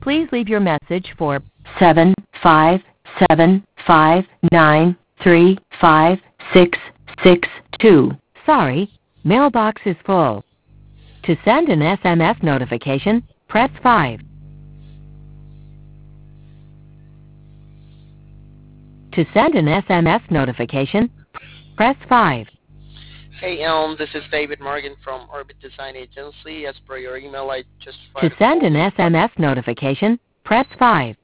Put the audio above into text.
Please leave your message for 75759356662. Sorry, mailbox is full. To send an SMS notification, press 5. To send an SMS notification, press 5. Hey, this is David Morgan from Orbit Design Agency. As per your email, I just To fired a send call an in. SMS notification, press 5.